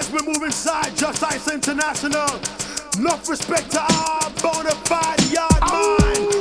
we move inside Just Ice International. Enough respect to our bona fide yard man.